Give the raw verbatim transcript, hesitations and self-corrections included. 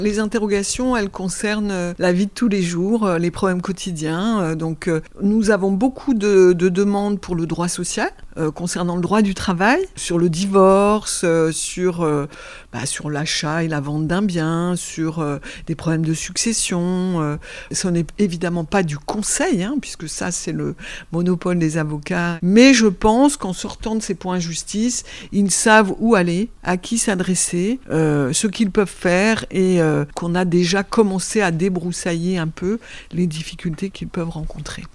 Les interrogations, elles concernent la vie de tous les jours, les problèmes quotidiens. Donc, nous avons beaucoup de, de demandes pour le droit social, euh, concernant le droit du travail, sur le divorce, euh, sur, euh, bah, sur l'achat et la vente d'un bien, sur euh, des problèmes de succession. Euh, ce n'est évidemment pas du conseil, hein, puisque ça, c'est le monopole des avocats. Mais je pense qu'en sortant de ces points justice, ils savent où aller, à qui s'adresser, euh, ce qu'ils peuvent faire et euh, qu'on a déjà commencé à débroussailler un peu les difficultés qu'ils peuvent rencontrer.